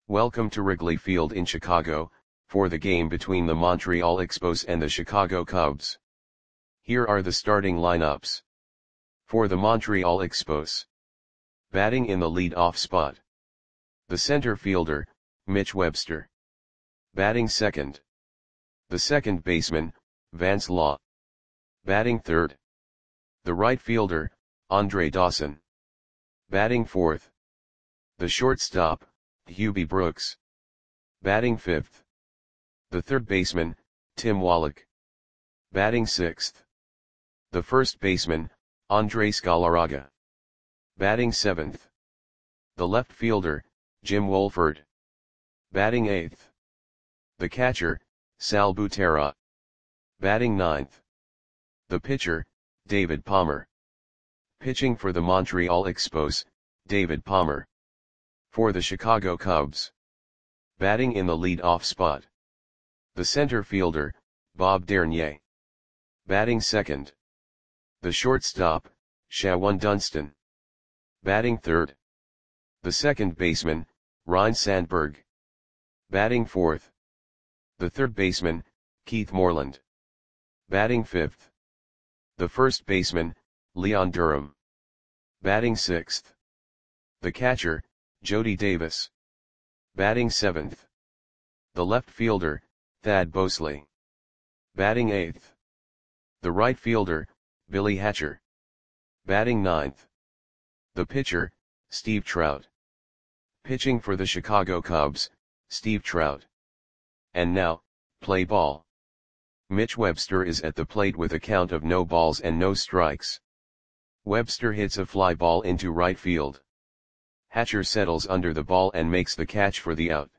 Welcome to Wrigley Field in Chicago, for the game between the Montreal Expos and the Chicago Cubs. Here are the starting lineups. For the Montreal Expos. Batting in the lead-off spot. The center fielder, Mitch Webster. Batting second. The second baseman, Vance Law. Batting third. The right fielder, Andre Dawson. Batting fourth. The shortstop, Hubie Brooks. Batting fifth. The third baseman, Tim Wallach. Batting sixth. The first baseman, Andres Galarraga. Batting seventh. The left fielder, Jim Wohlford. Batting eighth. The catcher, Sal Butera. Batting ninth. The pitcher, David Palmer. Pitching for the Montreal Expos, David Palmer. For the Chicago Cubs. Batting in the lead-off spot. The center fielder, Bob Dernier. Batting second. The shortstop, Shawon Dunston. Batting third. The second baseman, Ryne Sandberg. Batting fourth. The third baseman, Keith Moreland. Batting fifth. The first baseman, Leon Durham. Batting sixth. The catcher, Jody Davis. Batting seventh. The left fielder, Thad Bosley. Batting eighth. The right fielder, Billy Hatcher. Batting ninth. The pitcher, Steve Trout. Pitching for the Chicago Cubs, Steve Trout. And now, play ball. Mitch Webster is at the plate with a count of no balls and no strikes. Webster hits a fly ball into right field. Hatcher settles under the ball and makes the catch for the out.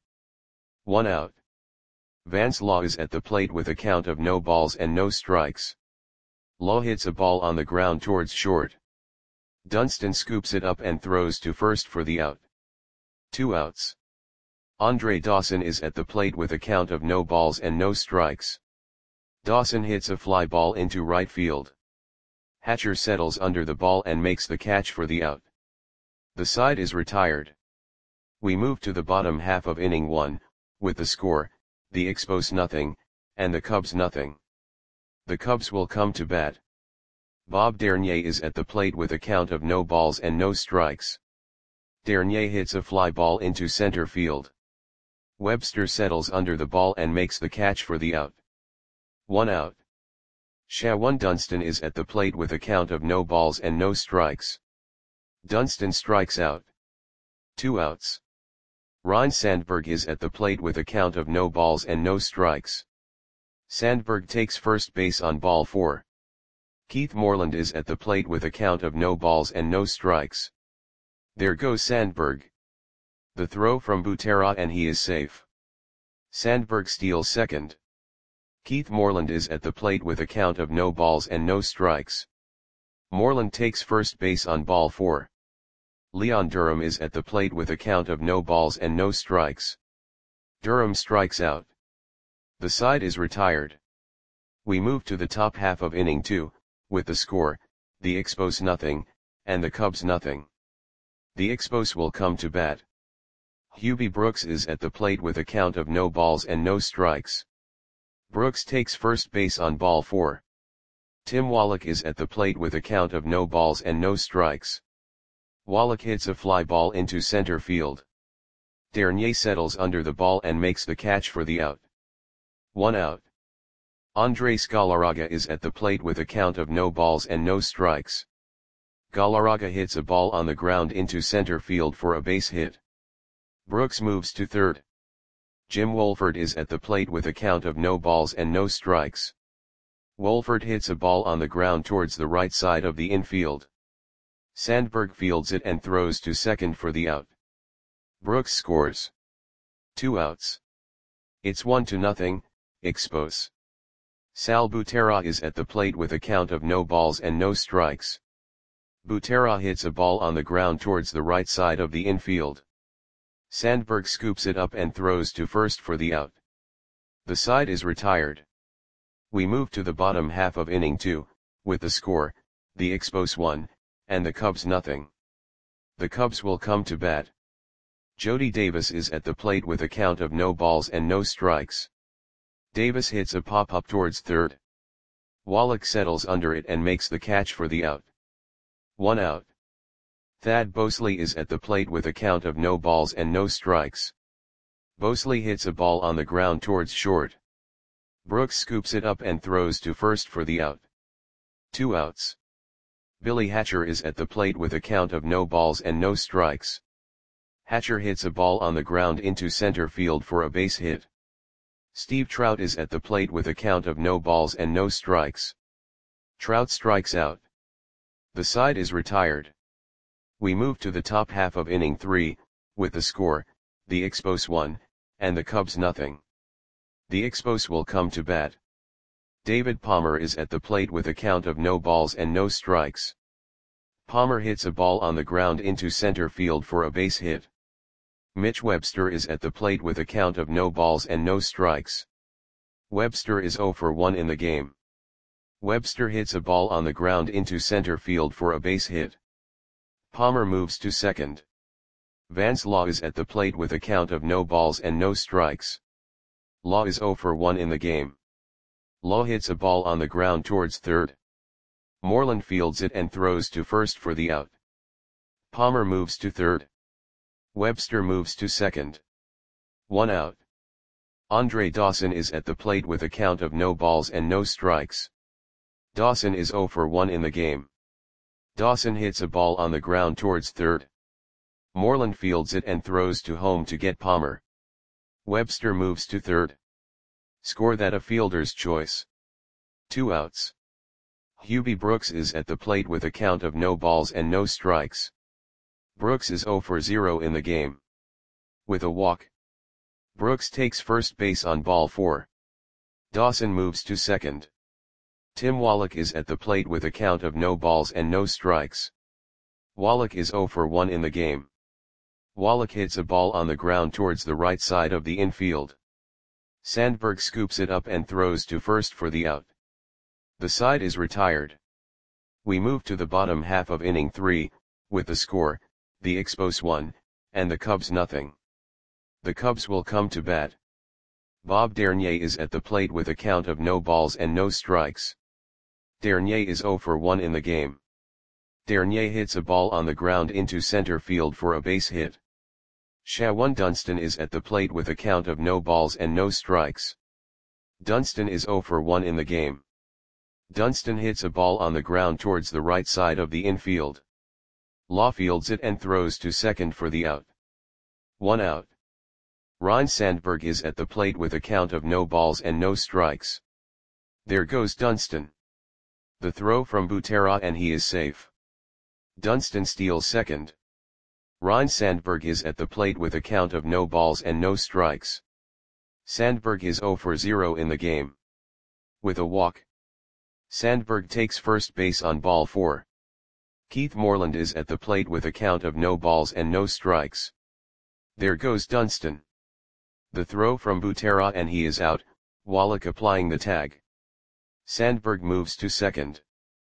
1 out. Vance Law is at the plate with a count of no balls and no strikes. Law hits a ball on the ground towards short. Dunston scoops it up and throws to first for the out. 2 outs. Andre Dawson is at the plate with a count of no balls and no strikes. Dawson hits a fly ball into right field. Hatcher settles under the ball and makes the catch for the out. The side is retired. We move to the bottom half of inning 1, with the score, the Expos nothing, and the Cubs nothing. The Cubs will come to bat. Bob Dernier is at the plate with a count of no balls and no strikes. Dernier hits a fly ball into center field. Webster settles under the ball and makes the catch for the out. 1 out. Shawon Dunston is at the plate with a count of no balls and no strikes. Dunston strikes out. 2 outs. Ryne Sandberg is at the plate with a count of no balls and no strikes. Sandberg takes first base on ball 4. Keith Moreland is at the plate with a count of no balls and no strikes. There goes Sandberg. The throw from Butera and he is safe. Sandberg steals second. Keith Moreland is at the plate with a count of no balls and no strikes. Moreland takes first base on ball 4. Leon Durham is at the plate with a count of no balls and no strikes. Durham strikes out. The side is retired. We move to the top half of inning 2, with the score, the Expos nothing, and the Cubs nothing. The Expos will come to bat. Hubie Brooks is at the plate with a count of no balls and no strikes. Brooks takes first base on ball 4. Tim Wallach is at the plate with a count of no balls and no strikes. Wallach hits a fly ball into center field. Dernier settles under the ball and makes the catch for the out. 1 out. Andres Galarraga is at the plate with a count of no balls and no strikes. Galarraga hits a ball on the ground into center field for a base hit. Brooks moves to third. Jim Wohlford is at the plate with a count of no balls and no strikes. Wohlford hits a ball on the ground towards the right side of the infield. Sandberg fields it and throws to second for the out. Brooks scores. 2 outs. It's 1-0, Expos. Sal Butera is at the plate with a count of no balls and no strikes. Butera hits a ball on the ground towards the right side of the infield. Sandberg scoops it up and throws to first for the out. The side is retired. We move to the bottom half of inning 2, with the score, the Expos 1, and the Cubs nothing. The Cubs will come to bat. Jody Davis is at the plate with a count of no balls and no strikes. Davis hits a pop-up towards third. Wallach settles under it and makes the catch for the out. 1 out. Thad Bosley is at the plate with a count of no balls and no strikes. Bosley hits a ball on the ground towards short. Brooks scoops it up and throws to first for the out. 2 outs. Billy Hatcher is at the plate with a count of no balls and no strikes. Hatcher hits a ball on the ground into center field for a base hit. Steve Trout is at the plate with a count of no balls and no strikes. Trout strikes out. The side is retired. We move to the top half of inning 3, with the score, the Expos 1, and the Cubs nothing. The Expos will come to bat. David Palmer is at the plate with a count of no balls and no strikes. Palmer hits a ball on the ground into center field for a base hit. Mitch Webster is at the plate with a count of no balls and no strikes. Webster is 0 for 1 in the game. Webster hits a ball on the ground into center field for a base hit. Palmer moves to second. Vance Law is at the plate with a count of no balls and no strikes. Law is 0 for 1 in the game. Law hits a ball on the ground towards third. Moreland fields it and throws to first for the out. Palmer moves to third. Webster moves to second. 1 out. Andre Dawson is at the plate with a count of no balls and no strikes. Dawson is 0 for 1 in the game. Dawson hits a ball on the ground towards third. Moreland fields it and throws to home to get Palmer. Webster moves to third. Score that a fielder's choice. 2 outs. Hubie Brooks is at the plate with a count of no balls and no strikes. Brooks is 0 for 0 in the game. With a walk. Brooks takes first base on ball 4. Dawson moves to second. Tim Wallach is at the plate with a count of no balls and no strikes. Wallach is 0 for 1 in the game. Wallach hits a ball on the ground towards the right side of the infield. Sandberg scoops it up and throws to first for the out. The side is retired. We move to the bottom half of inning 3, with the score, the Expos 1, and the Cubs nothing. The Cubs will come to bat. Bob Dernier is at the plate with a count of no balls and no strikes. Dernier is 0 for 1 in the game. Dernier hits a ball on the ground into center field for a base hit. Shawan Dunston is at the plate with a count of no balls and no strikes. Dunston is 0 for 1 in the game. Dunston hits a ball on the ground towards the right side of the infield. Law fields it and throws to second for the out. 1 out. Ryne Sandberg is at the plate with a count of no balls and no strikes. There goes Dunston. The throw from Butera and he is safe. Dunston steals second. Ryne Sandberg is at the plate with a count of no balls and no strikes. Sandberg is 0 for 0 in the game. With a walk. Sandberg takes first base on ball 4. Keith Moreland is at the plate with a count of no balls and no strikes. There goes Dunston. The throw from Butera and he is out, Wallach applying the tag. Sandberg moves to second.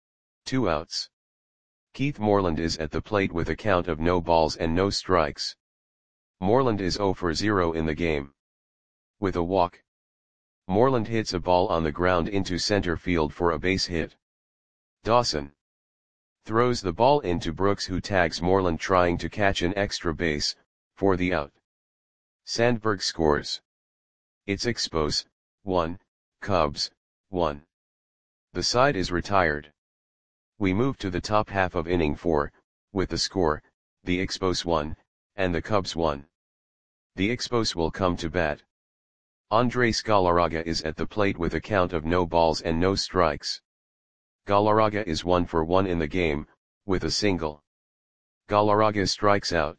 2 outs. Keith Moreland is at the plate with a count of no balls and no strikes. Moreland is 0 for 0 in the game. With a walk. Moreland hits a ball on the ground into center field for a base hit. Dawson throws the ball into Brooks, who tags Moreland trying to catch an extra base, for the out. Sandberg scores. It's Expos 1, Cubs 1. The side is retired. We move to the top half of inning 4, with the score, the Expos 1, and the Cubs 1. The Expos will come to bat. Andres Galarraga is at the plate with a count of no balls and no strikes. Galarraga is 1 for 1 in the game, with a single. Galarraga strikes out.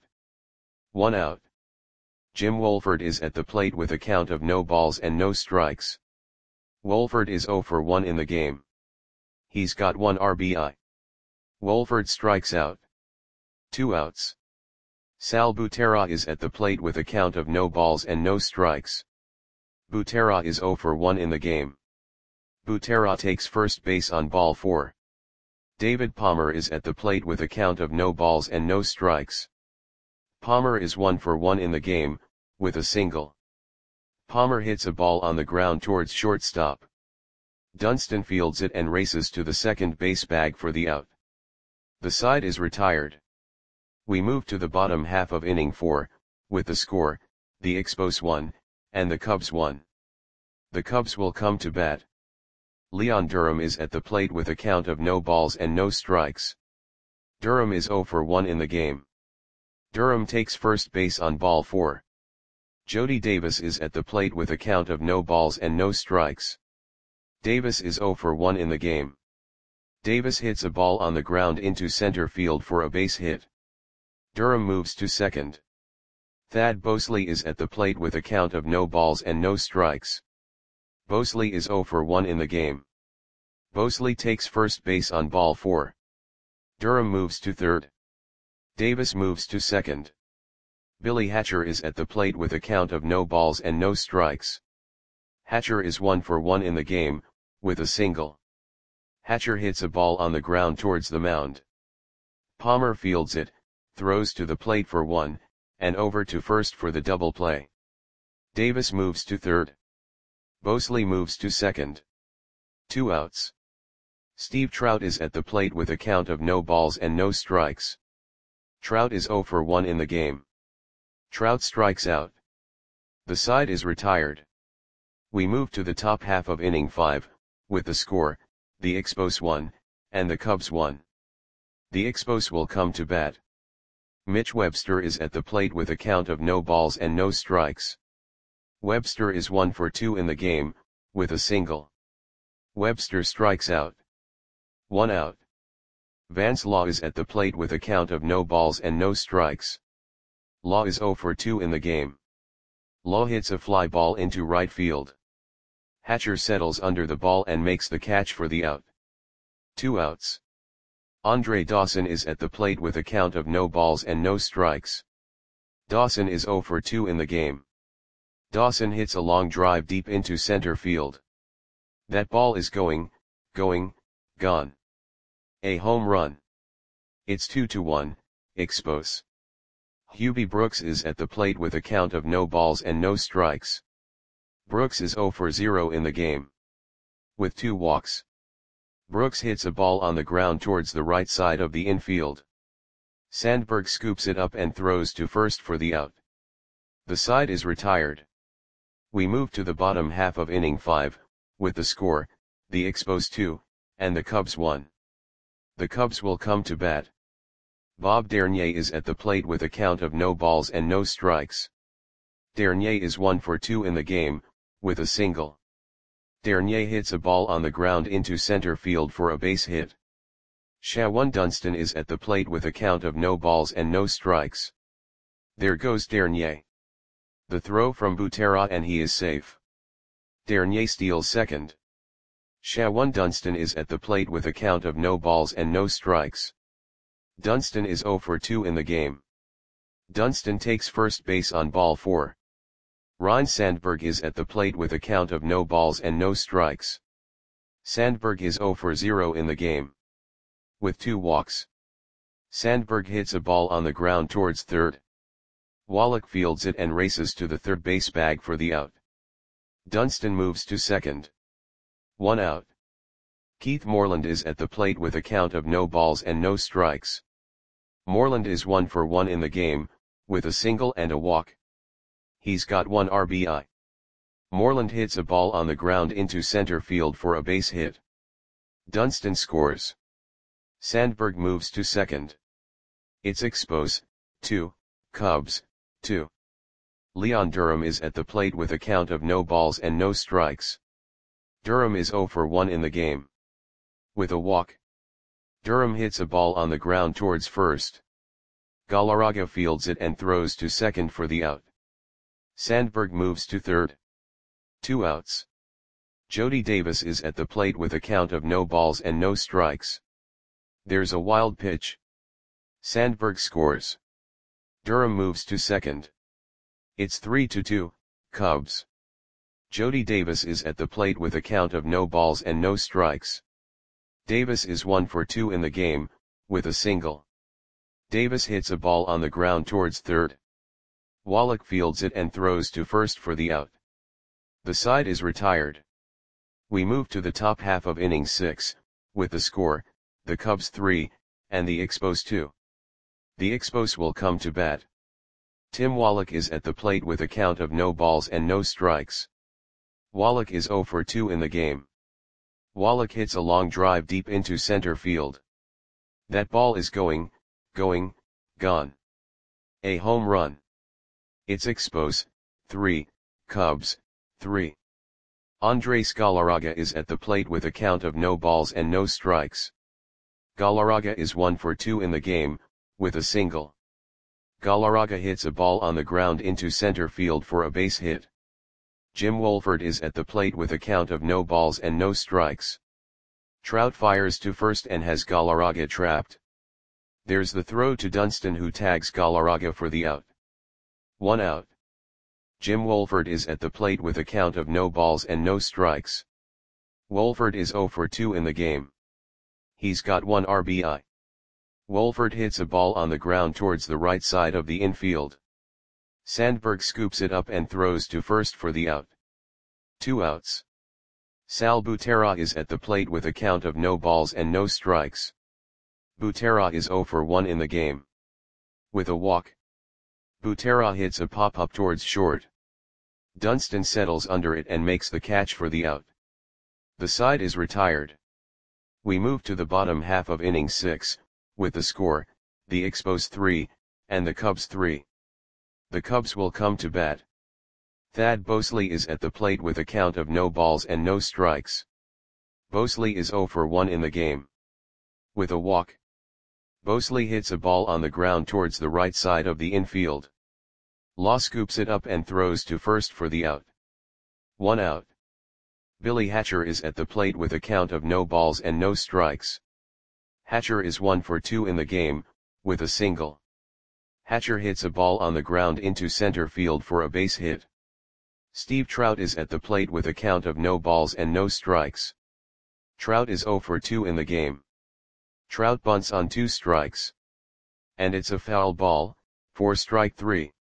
1 out. Jim Wolford is at the plate with a count of no balls and no strikes. Wolford is 0 for 1 in the game. He's got 1 RBI. Wolford strikes out. 2 outs. Sal Butera is at the plate with a count of no balls and no strikes. Butera is 0 for 1 in the game. Butera takes first base on ball 4. David Palmer is at the plate with a count of no balls and no strikes. Palmer is 1 for 1 in the game, with a single. Palmer hits a ball on the ground towards shortstop. Dunston fields it and races to the second base bag for the out. The side is retired. We move to the bottom half of inning 4, with the score, the Expos 1, and the Cubs 1. The Cubs will come to bat. Leon Durham is at the plate with a count of no balls and no strikes. Durham is 0 for 1 in the game. Durham takes first base on ball 4. Jody Davis is at the plate with a count of no balls and no strikes. Davis is 0 for 1 in the game. Davis hits a ball on the ground into center field for a base hit. Durham moves to second. Thad Bosley is at the plate with a count of no balls and no strikes. Bosley is 0 for 1 in the game. Bosley takes first base on ball 4. Durham moves to third. Davis moves to second. Billy Hatcher is at the plate with a count of no balls and no strikes. Hatcher is 1 for 1 in the game, with a single. Hatcher hits a ball on the ground towards the mound. Palmer fields it, throws to the plate for 1, and over to first for the double play. Davis moves to third. Bosley moves to second. 2 outs. Steve Trout is at the plate with a count of no balls and no strikes. Trout is 0 for 1 in the game. Trout strikes out. The side is retired. We move to the top half of inning 5, with the score, the Expos 1, and the Cubs 1. The Expos will come to bat. Mitch Webster is at the plate with a count of no balls and no strikes. Webster is 1 for 2 in the game, with a single. Webster strikes out. 1 out. Vance Law is at the plate with a count of no balls and no strikes. Law is 0 for 2 in the game. Law hits a fly ball into right field. Hatcher settles under the ball and makes the catch for the out. 2 outs. Andre Dawson is at the plate with a count of no balls and no strikes. Dawson is 0 for 2 in the game. Dawson hits a long drive deep into center field. That ball is gone. A home run. It's 2-1, Expos. Hubie Brooks is at the plate with a count of no balls and no strikes. Brooks is 0 for 0 in the game. With 2 walks. Brooks hits a ball on the ground towards the right side of the infield. Sandberg scoops it up and throws to first for the out. The side is retired. We move to the bottom half of inning 5, with the score, the Expos 2, and the Cubs 1. The Cubs will come to bat. Bob Dernier is at the plate with a count of no balls and no strikes. Dernier is 1 for 2 in the game, with a single. Dernier hits a ball on the ground into center field for a base hit. Shawan Dunston is at the plate with a count of no balls and no strikes. There goes Dernier. The throw from Butera and he is safe. Dernier steals second. Shawan Dunston is at the plate with a count of no balls and no strikes. Dunston is 0 for 2 in the game. Dunston takes first base on ball 4. Ryne Sandberg is at the plate with a count of no balls and no strikes. Sandberg is 0 for 0 in the game. With 2 walks. Sandberg hits a ball on the ground towards third. Wallach fields it and races to the third base bag for the out. Dunston moves to second. 1 out. Keith Moreland is at the plate with a count of no balls and no strikes. Moreland is 1 for 1 in the game, with a single and a walk. He's got 1 RBI. Moreland hits a ball on the ground into center field for a base hit. Dunston scores. Sandberg moves to second. It's Expos, 2, Cubs, 2. Leon Durham is at the plate with a count of no balls and no strikes. Durham is 0 for 1 in the game. With a walk. Durham hits a ball on the ground towards first. Galarraga fields it and throws to second for the out. Sandberg moves to third. 2 outs. Jody Davis is at the plate with a count of no balls and no strikes. There's a wild pitch. Sandberg scores. Durham moves to second. It's 3-2, Cubs. Jody Davis is at the plate with a count of no balls and no strikes. Davis is 1 for 2 in the game, with a single. Davis hits a ball on the ground towards third. Wallach fields it and throws to first for the out. The side is retired. We move to the top half of inning 6, with the score, the Cubs 3, and the Expos 2. The Expos will come to bat. Tim Wallach is at the plate with a count of no balls and no strikes. Wallach is 0 for 2 in the game. Wallach hits a long drive deep into center field. That ball is going, gone. A home run. It's Expos, 3, Cubs, 3. Andres Galarraga is at the plate with a count of no balls and no strikes. Galarraga is 1 for 2 in the game, with a single. Galarraga hits a ball on the ground into center field for a base hit. Jim Wolford is at the plate with a count of no balls and no strikes. Trout fires to first and has Galarraga trapped. There's the throw to Dunston, who tags Galarraga for the out. 1 out. Jim Wolford is at the plate with a count of no balls and no strikes. Wolford is 0 for 2 in the game. He's got 1 RBI. Wolford hits a ball on the ground towards the right side of the infield. Sandberg scoops it up and throws to first for the out. 2 outs. Sal Butera is at the plate with a count of no balls and no strikes. Butera is 0 for 1 in the game. With a walk. Butera hits a pop-up towards short. Dunston settles under it and makes the catch for the out. The side is retired. We move to the bottom half of inning 6, with the score, the Expos 3, and the Cubs 3. The Cubs will come to bat. Thad Bosley is at the plate with a count of no balls and no strikes. Bosley is 0 for 1 in the game. With a walk. Bosley hits a ball on the ground towards the right side of the infield. Law scoops it up and throws to first for the out. 1 out. Billy Hatcher is at the plate with a count of no balls and no strikes. Hatcher is 1 for 2 in the game, with a single. Hatcher hits a ball on the ground into center field for a base hit. Steve Trout is at the plate with a count of no balls and no strikes. Trout is 0 for 2 in the game. Trout bunts on 2 strikes. And it's a foul ball, for strike 3.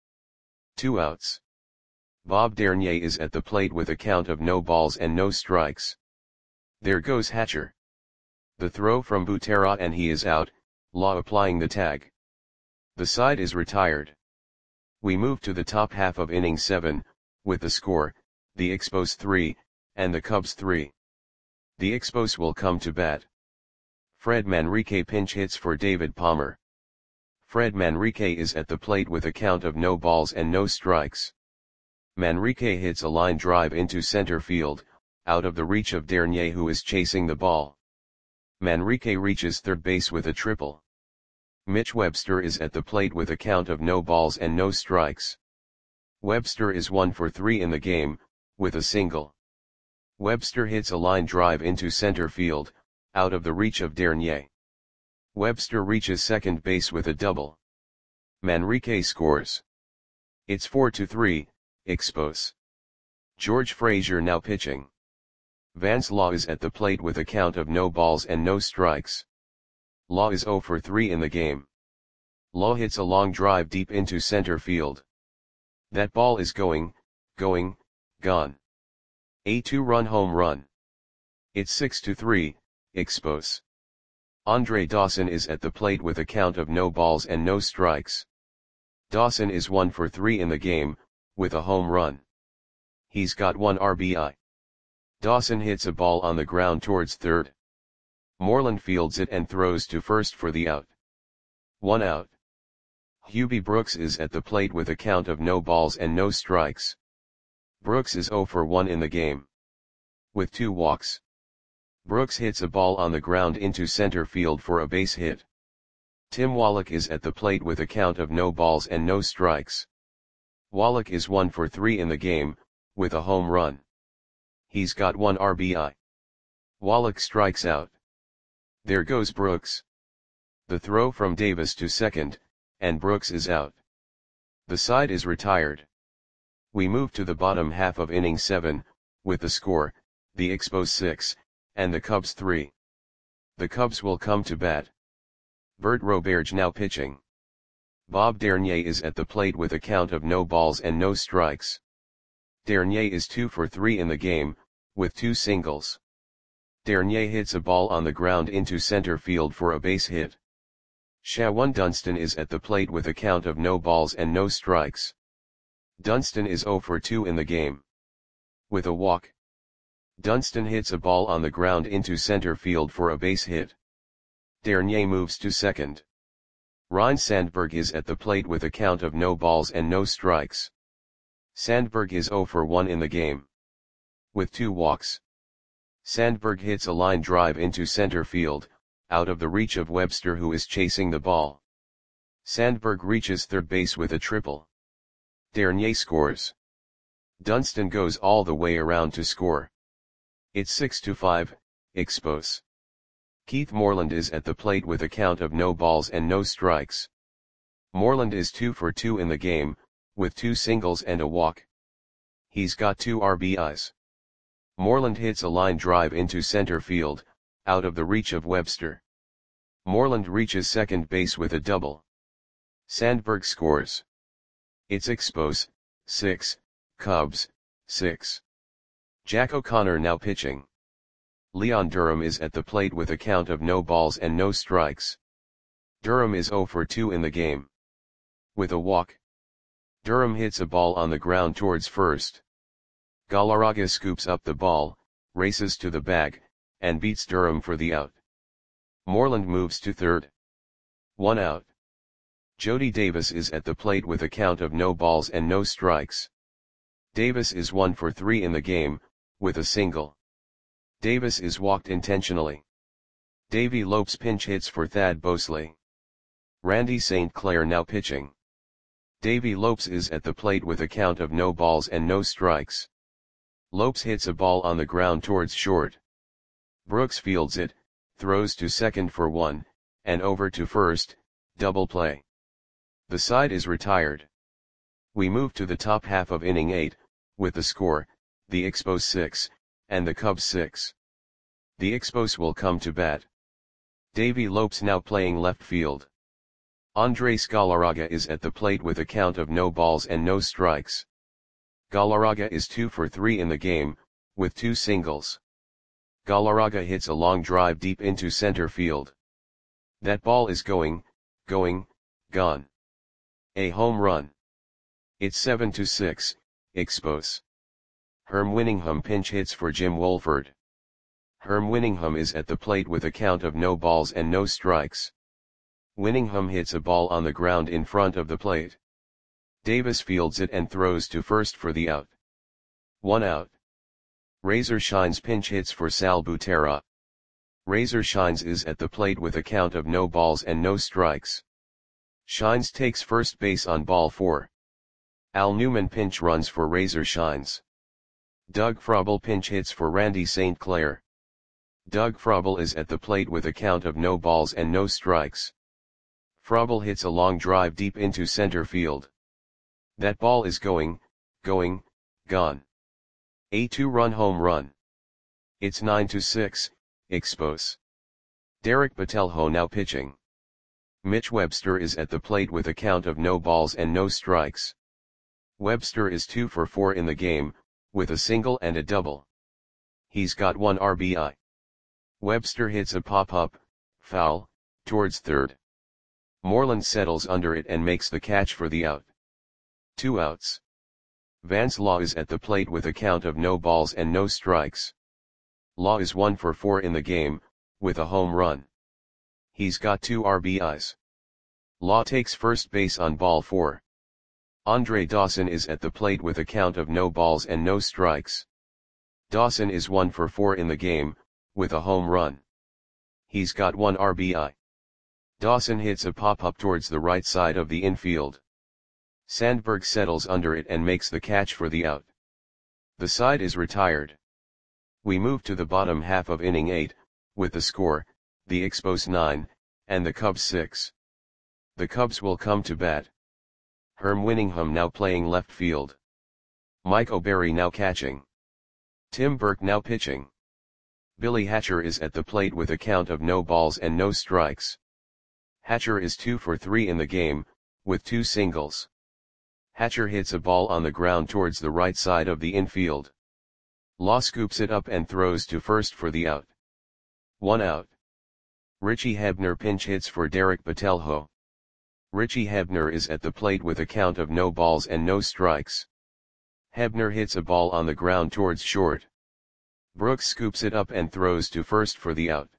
2 outs. Bob Dernier is at the plate with a count of no balls and no strikes. There goes Hatcher. The throw from Butera and he is out, Law applying the tag. The side is retired. We move to the top half of inning 7, with the score, the Expos 3, and the Cubs 3. The Expos will come to bat. Fred Manrique pinch hits for David Palmer. Fred Manrique is at the plate with a count of no balls and no strikes. Manrique hits a line drive into center field, out of the reach of Dernier, who is chasing the ball. Manrique reaches third base with a triple. Mitch Webster is at the plate with a count of no balls and no strikes. Webster is 1 for 3 in the game, with a single. Webster hits a line drive into center field, out of the reach of Dernier. Webster reaches second base with a double. Manrique scores. It's 4-3, Expos. George Frazier now pitching. Vance Law is at the plate with a count of no balls and no strikes. Law is 0 for 3 in the game. Law hits a long drive deep into center field. That ball is going, gone. A 2-run home run. It's 6-3, Expos. Andre Dawson is at the plate with a count of no balls and no strikes. Dawson is 1 for 3 in the game, with a home run. He's got 1 RBI. Dawson hits a ball on the ground towards third. Moreland fields it and throws to first for the out. 1 out. Hubie Brooks is at the plate with a count of no balls and no strikes. Brooks is 0 for 1 in the game. With 2 walks. Brooks hits a ball on the ground into center field for a base hit. Tim Wallach is at the plate with a count of no balls and no strikes. Wallach is 1 for 3 in the game, with a home run. He's got 1 RBI. Wallach strikes out. There goes Brooks. The throw from Davis to second, and Brooks is out. The side is retired. We move to the bottom half of inning 7, with the score, the Expos 6, and the Cubs 3. The Cubs will come to bat. Bert Roberge now pitching. Bob Dernier is at the plate with a count of no balls and no strikes. Dernier is 2 for 3 in the game, with 2 singles. Dernier hits a ball on the ground into center field for a base hit. Shawan Dunston is at the plate with a count of no balls and no strikes. Dunston is 0 for 2 in the game. With a walk. Dunston hits a ball on the ground into center field for a base hit. Dernier moves to second. Ryne Sandberg is at the plate with a count of no balls and no strikes. Sandberg is 0 for 1 in the game. With 2 walks. Sandberg hits a line drive into center field, out of the reach of Webster, who is chasing the ball. Sandberg reaches third base with a triple. Dernier scores. Dunston goes all the way around to score. It's 6-5, Expos. Keith Moreland is at the plate with a count of no balls and no strikes. Moreland is 2 for 2 in the game, with 2 singles and a walk. He's got 2 RBIs. Moreland hits a line drive into center field, out of the reach of Webster. Moreland reaches second base with a double. Sandberg scores. It's Expos, 6, Cubs, 6. Jack O'Connor now pitching. Leon Durham is at the plate with a count of no balls and no strikes. Durham is 0 for 2 in the game. With a walk. Durham hits a ball on the ground towards first. Galarraga scoops up the ball, races to the bag, and beats Durham for the out. Moreland moves to third. 1 out. Jody Davis is at the plate with a count of no balls and no strikes. Davis is 1 for 3 in the game, with a single. Davis is walked intentionally. Davey Lopes pinch hits for Thad Bosley. Randy St. Clair now pitching. Davey Lopes is at the plate with a count of no balls and no strikes. Lopes hits a ball on the ground towards short. Brooks fields it, throws to second for 1, and over to first, double play. The side is retired. We move to the top half of inning 8, with the score, the Expos 6, and the Cubs 6. The Expos will come to bat. Davey Lopes now playing left field. Andres Galarraga is at the plate with a count of no balls and no strikes. Galarraga is 2 for 3 in the game, with 2 singles. Galarraga hits a long drive deep into center field. That ball is going, gone. A home run. It's 7-6, Expos. Herm Winningham pinch hits for Jim Wolford. Herm Winningham is at the plate with a count of no balls and no strikes. Winningham hits a ball on the ground in front of the plate. Davis fields it and throws to first for the out. 1 out. Razor Shines pinch hits for Sal Butera. Razor Shines is at the plate with a count of no balls and no strikes. Shines takes first base on ball 4. Al Newman pinch runs for Razor Shines. Doug Frobel pinch hits for Randy St. Clair. Doug Frobel is at the plate with a count of no balls and no strikes. Frobel hits a long drive deep into center field. That ball is going, gone. A 2-run home run. It's 9-6, Expos. Derek Botelho now pitching. Mitch Webster is at the plate with a count of no balls and no strikes. Webster is 2 for 4 in the game, with a single and a double. He's got 1 RBI. Webster hits a pop-up, foul, towards third. Moreland settles under it and makes the catch for the out. 2 outs. Vance Law is at the plate with a count of no balls and no strikes. Law is 1 for 4 in the game, with a home run. He's got 2 RBIs. Law takes first base on ball 4. Andre Dawson is at the plate with a count of no balls and no strikes. Dawson is 1 for 4 in the game, with a home run. He's got 1 RBI. Dawson hits a pop-up towards the right side of the infield. Sandberg settles under it and makes the catch for the out. The side is retired. We move to the bottom half of inning 8, with the score, the Expos 9, and the Cubs 6. The Cubs will come to bat. Herm Winningham now playing left field. Mike O'Berry now catching. Tim Burke now pitching. Billy Hatcher is at the plate with a count of no balls and no strikes. Hatcher is 2 for 3 in the game, with 2 singles. Hatcher hits a ball on the ground towards the right side of the infield. Law scoops it up and throws to first for the out. 1 out. Richie Hebner pinch hits for Derek Patelho. Richie Hebner is at the plate with a count of no balls and no strikes. Hebner hits a ball on the ground towards short. Brooks scoops it up and throws to first for the out.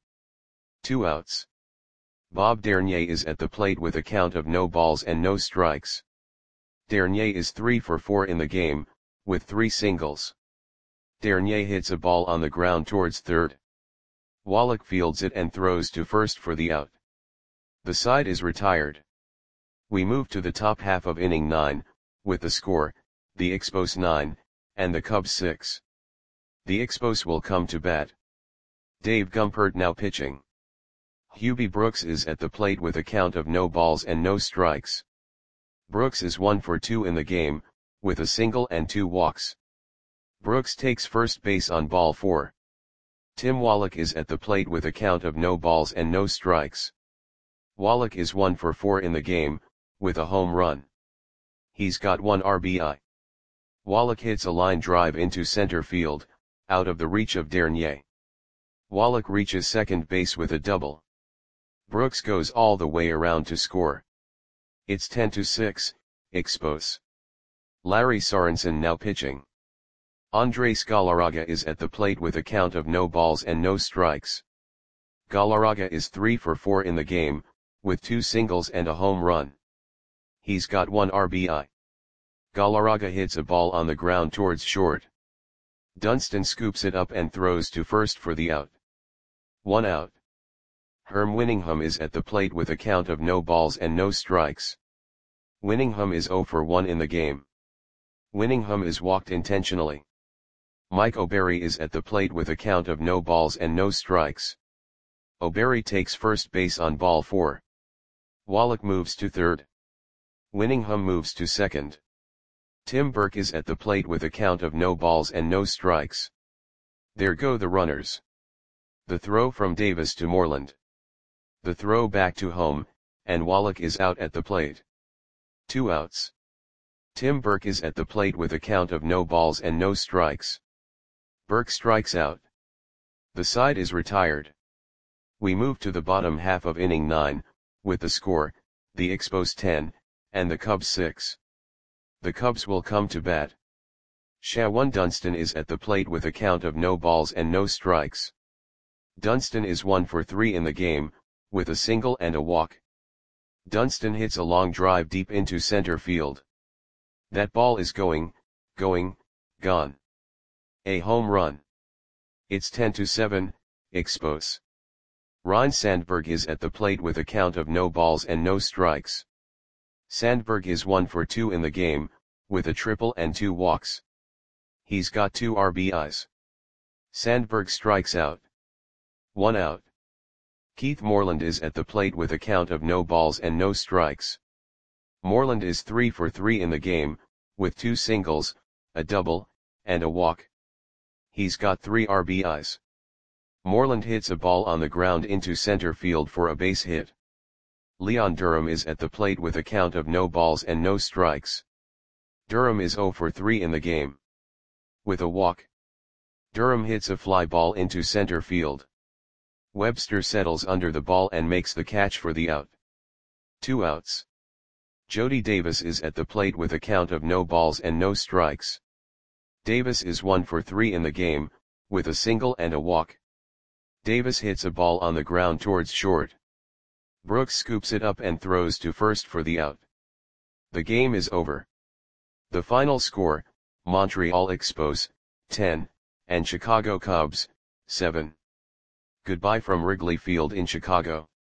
2 outs. Bob Dernier is at the plate with a count of no balls and no strikes. Dernier is 3 for 4 in the game, with 3 singles. Dernier hits a ball on the ground towards third. Wallach fields it and throws to first for the out. The side is retired. We move to the top half of inning 9, with the score, the Expos 9, and the Cubs 6. The Expos will come to bat. Dave Gumpert now pitching. Hubie Brooks is at the plate with a count of no balls and no strikes. Brooks is 1 for 2 in the game, with a single and 2 walks. Brooks takes first base on ball 4. Tim Wallach is at the plate with a count of no balls and no strikes. Wallach is 1 for 4 in the game, with a home run. He's got 1 RBI. Wallach hits a line drive into center field, out of the reach of Dernier. Wallach reaches second base with a double. Brooks goes all the way around to score. It's 10-6, Expos. Larry Sorensen now pitching. Andres Galarraga is at the plate with a count of no balls and no strikes. Galarraga is 3 for 4 in the game, with 2 singles and a home run. He's got 1 RBI. Galarraga hits a ball on the ground towards short. Dunston scoops it up and throws to first for the out. 1 out. Herm Winningham is at the plate with a count of no balls and no strikes. Winningham is 0 for 1 in the game. Winningham is walked intentionally. Mike O'Berry is at the plate with a count of no balls and no strikes. O'Berry takes first base on ball 4. Wallach moves to third. Winningham moves to second. Tim Burke is at the plate with a count of no balls and no strikes. There go the runners. The throw from Davis to Moreland. The throw back to home, and Wallach is out at the plate. 2 outs. Tim Burke is at the plate with a count of no balls and no strikes. Burke strikes out. The side is retired. We move to the bottom half of inning 9, with the score, the Expos 10, and the Cubs 6. The Cubs will come to bat. Shawan Dunston is at the plate with a count of no balls and no strikes. Dunston is 1 for 3 in the game, with a single and a walk. Dunston hits a long drive deep into center field. That ball is gone. A home run. It's 10-7, Expos. Ryne Sandberg is at the plate with a count of no balls and no strikes. Sandberg is 1 for 2 in the game, with a triple and 2 walks. He's got 2 RBIs. Sandberg strikes out. 1 out. Keith Moreland is at the plate with a count of no balls and no strikes. Moreland is 3 for 3 in the game, with 2 singles, a double, and a walk. He's got 3 RBIs. Moreland hits a ball on the ground into center field for a base hit. Leon Durham is at the plate with a count of no balls and no strikes. Durham is 0 for 3 in the game. With a walk. Durham hits a fly ball into center field. Webster settles under the ball and makes the catch for the out. 2 outs. Jody Davis is at the plate with a count of no balls and no strikes. Davis is 1 for 3 in the game, with a single and a walk. Davis hits a ball on the ground towards short. Brooks scoops it up and throws to first for the out. The game is over. The final score, Montreal Expos, 10, and Chicago Cubs, 7. Goodbye from Wrigley Field in Chicago.